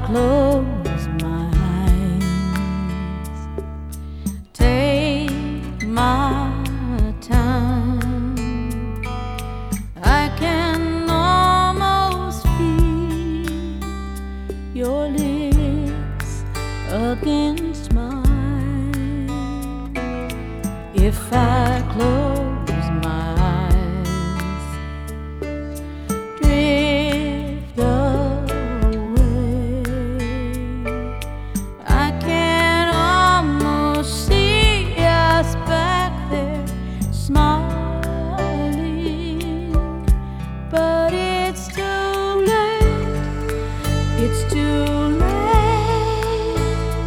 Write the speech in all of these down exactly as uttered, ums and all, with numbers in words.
close my eyes, take my time, I can almost feel your lips against mine. If I close my eyes, drift away, I can almost see us back there smiling, but it's too late, it's too late,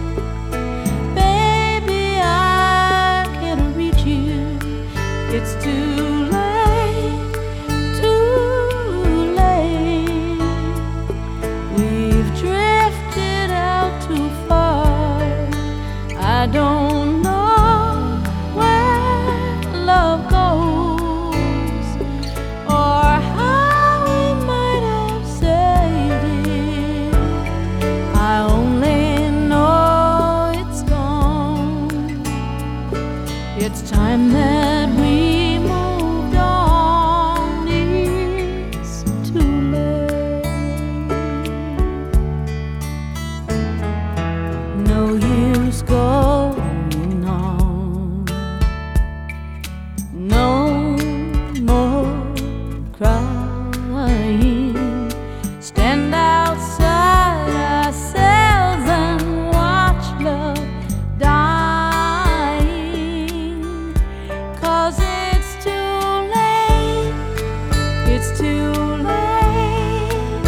baby, I can't reach you, it's too late, too late, we've drifted out too far, I don't know where love goes or how we might have saved it, I only know it's gone, it's time that we moved on, it's too late. No use going on, no more crying, stand outside ourselves and watch love dying, 'cause it's too late, it's too late,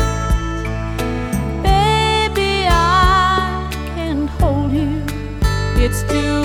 baby, I can't hold you, it's too